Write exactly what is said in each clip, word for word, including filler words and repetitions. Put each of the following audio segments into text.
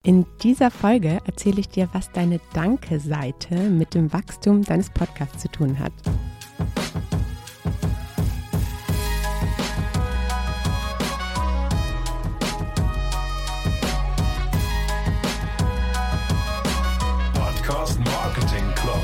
In dieser Folge erzähle ich dir, was deine Danke-Seite mit dem Wachstum deines Podcasts zu tun hat. Podcast Marketing Club.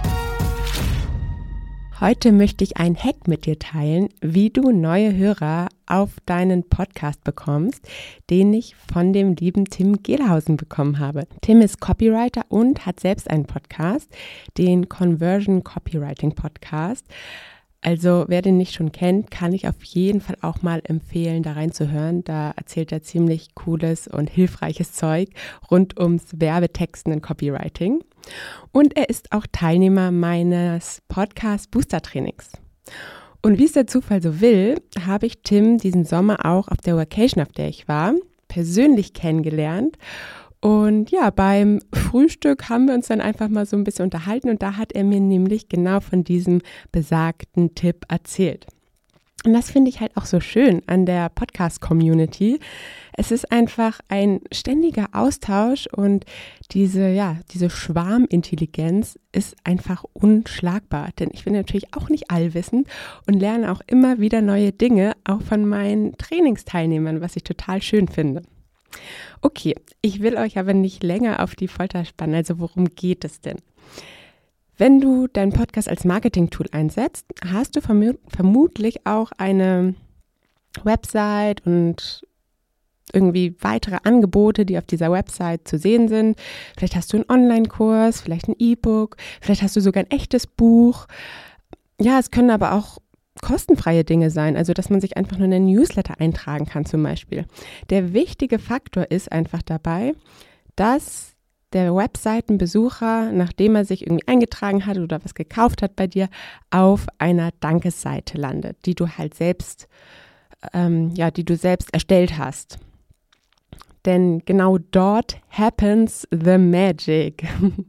Heute möchte ich einen Hack mit dir teilen, wie du neue Hörer auf deinen Podcast bekommst, den ich von dem lieben Tim Gehlhausen bekommen habe. Tim ist Copywriter und hat selbst einen Podcast, den Conversion Copywriting Podcast. Also wer den nicht schon kennt, kann ich auf jeden Fall auch mal empfehlen, da reinzuhören. Da erzählt er ziemlich cooles und hilfreiches Zeug rund ums Werbetexten und Copywriting. Und er ist auch Teilnehmer meines Podcast Booster Trainings. Und wie es der Zufall so will, habe ich Tim diesen Sommer auch auf der Vacation, auf der ich war, persönlich kennengelernt. Und ja, beim Frühstück haben wir uns dann einfach mal so ein bisschen unterhalten und da hat er mir nämlich genau von diesem besagten Tipp erzählt. Und das finde ich halt auch so schön an der Podcast-Community. Es ist einfach ein ständiger Austausch und diese, ja, diese Schwarmintelligenz ist einfach unschlagbar. Denn ich bin natürlich auch nicht allwissend und lerne auch immer wieder neue Dinge, auch von meinen Trainingsteilnehmern, was ich total schön finde. Okay, ich will euch aber nicht länger auf die Folter spannen. Also worum geht es denn? Wenn du deinen Podcast als Marketing-Tool einsetzt, hast du verm- vermutlich auch eine Website und irgendwie weitere Angebote, die auf dieser Website zu sehen sind. Vielleicht hast du einen Online-Kurs, vielleicht ein E-Book, vielleicht hast du sogar ein echtes Buch. Ja, es können aber auch kostenfreie Dinge sein, also dass man sich einfach nur in einen Newsletter eintragen kann zum Beispiel. Der wichtige Faktor ist einfach dabei, dass der Webseitenbesucher, nachdem er sich irgendwie eingetragen hat oder was gekauft hat bei dir, auf einer Dankesseite landet, die du halt selbst, ähm, ja, die du selbst erstellt hast. Denn genau dort happens the magic.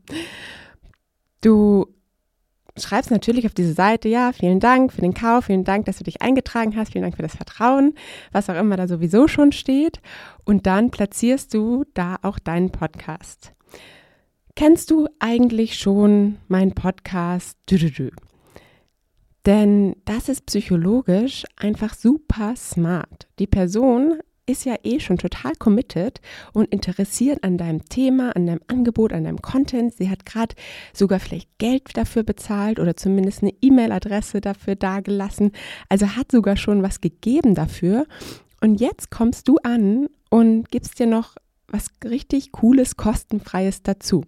Du schreibst natürlich auf diese Seite, ja, vielen Dank für den Kauf, vielen Dank, dass du dich eingetragen hast, vielen Dank für das Vertrauen, was auch immer da sowieso schon steht. Und dann platzierst du da auch deinen Podcast. Kennst du eigentlich schon meinen Podcast? Dü -dü -dü. Denn das ist psychologisch einfach super smart. Die Person ist ja eh schon total committed und interessiert an deinem Thema, an deinem Angebot, an deinem Content. Sie hat gerade sogar vielleicht Geld dafür bezahlt oder zumindest eine E-Mail-Adresse dafür dagelassen. Also hat sogar schon was gegeben dafür. Und jetzt kommst du an und gibst dir noch was richtig Cooles, Kostenfreies dazu.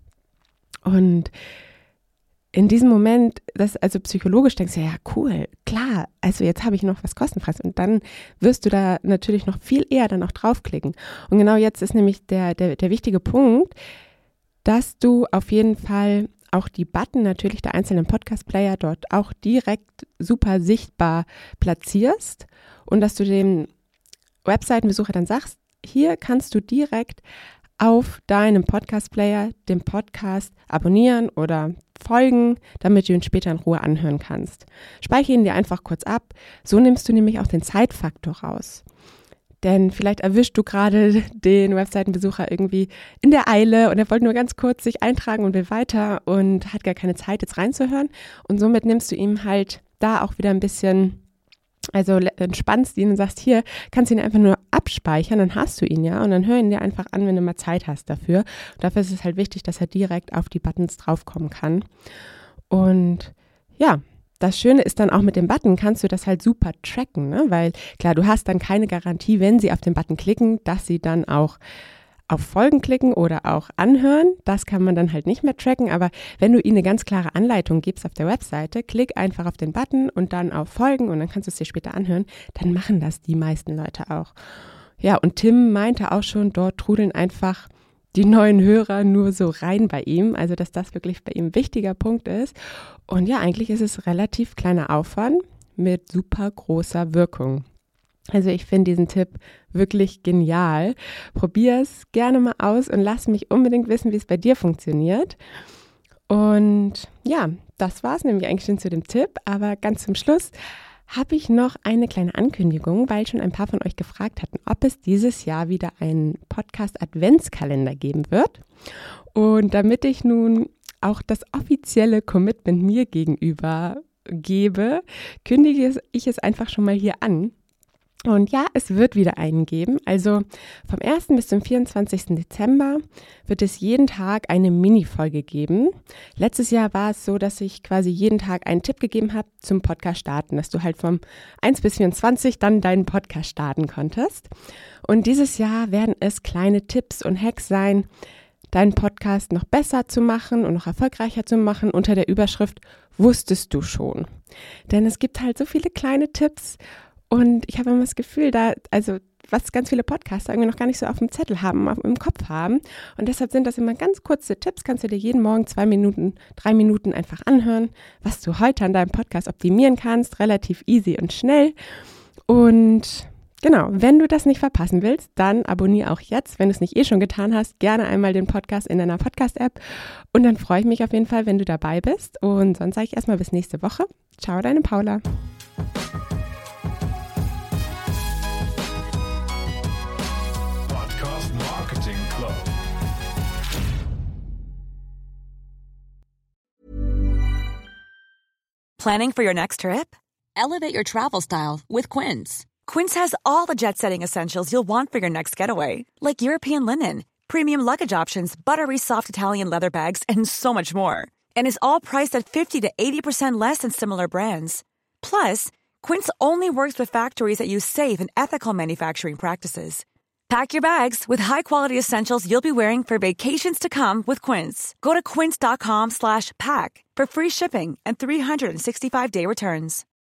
Und in diesem Moment, das also psychologisch denkst du, ja cool, klar, also jetzt habe ich noch was kostenfreies und dann wirst du da natürlich noch viel eher dann auch draufklicken. Und genau jetzt ist nämlich der, der, der wichtige Punkt, dass du auf jeden Fall auch die Button natürlich der einzelnen Podcast-Player dort auch direkt super sichtbar platzierst und dass du dem Webseitenbesucher dann sagst, hier kannst du direkt auf deinem Podcast-Player den Podcast abonnieren oder folgen, damit du ihn später in Ruhe anhören kannst. Speichere ihn dir einfach kurz ab. So nimmst du nämlich auch den Zeitfaktor raus. Denn vielleicht erwischst du gerade den Webseitenbesucher irgendwie in der Eile und er wollte nur ganz kurz sich eintragen und will weiter und hat gar keine Zeit, jetzt reinzuhören. Und somit nimmst du ihm halt da auch wieder ein bisschen, also entspannst ihn und sagst, hier, kannst du ihn einfach nur abspeichern, dann hast du ihn ja und dann hör ihn dir einfach an, wenn du mal Zeit hast dafür. Und dafür ist es halt wichtig, dass er direkt auf die Buttons draufkommen kann. Und ja, das Schöne ist dann auch mit dem Button, kannst du das halt super tracken, ne? Weil klar, du hast dann keine Garantie, wenn sie auf den Button klicken, dass sie dann auch auf Folgen klicken oder auch anhören. Das kann man dann halt nicht mehr tracken, aber wenn du ihnen eine ganz klare Anleitung gibst auf der Webseite, klick einfach auf den Button und dann auf Folgen und dann kannst du es dir später anhören, dann machen das die meisten Leute auch. Ja, und Tim meinte auch schon, dort trudeln einfach die neuen Hörer nur so rein bei ihm, also dass das wirklich bei ihm ein wichtiger Punkt ist. Und ja, eigentlich ist es relativ kleiner Aufwand mit super großer Wirkung. Also ich finde diesen Tipp wirklich genial. Probier es gerne mal aus und lass mich unbedingt wissen, wie es bei dir funktioniert. Und ja, das war es nämlich eigentlich schon zu dem Tipp. Aber ganz zum Schluss habe ich noch eine kleine Ankündigung, weil schon ein paar von euch gefragt hatten, ob es dieses Jahr wieder einen Podcast-Adventskalender geben wird. Und damit ich nun auch das offizielle Commitment mir gegenüber gebe, kündige ich es einfach schon mal hier an. Und ja, es wird wieder einen geben. Also vom ersten bis zum vierundzwanzigsten Dezember wird es jeden Tag eine Mini-Folge geben. Letztes Jahr war es so, dass ich quasi jeden Tag einen Tipp gegeben habe zum Podcast starten, dass du halt vom eins bis vierundzwanzig dann deinen Podcast starten konntest. Und dieses Jahr werden es kleine Tipps und Hacks sein, deinen Podcast noch besser zu machen und noch erfolgreicher zu machen unter der Überschrift Wusstest du schon? Denn es gibt halt so viele kleine Tipps. Und ich habe immer das Gefühl, da, also was ganz viele Podcaster irgendwie noch gar nicht so auf dem Zettel haben, auf, im Kopf haben. Und deshalb sind das immer ganz kurze Tipps, kannst du dir jeden Morgen zwei Minuten, drei Minuten einfach anhören, was du heute an deinem Podcast optimieren kannst, relativ easy und schnell. Und genau, wenn du das nicht verpassen willst, dann abonniere auch jetzt, wenn du es nicht eh schon getan hast, gerne einmal den Podcast in deiner Podcast-App. Und dann freue ich mich auf jeden Fall, wenn du dabei bist. Und sonst sage ich erstmal bis nächste Woche. Ciao, deine Paula. Planning for your next trip? Elevate your travel style with Quince. Quince has all the jet-setting essentials you'll want for your next getaway, like European linen, premium luggage options, buttery soft Italian leather bags, and so much more. And is all priced at fifty to eighty percent less than similar brands. Plus, Quince only works with factories that use safe and ethical manufacturing practices. Pack your bags with high-quality essentials you'll be wearing for vacations to come with Quince. Go to quince.com slash pack for free shipping and three sixty-five day returns.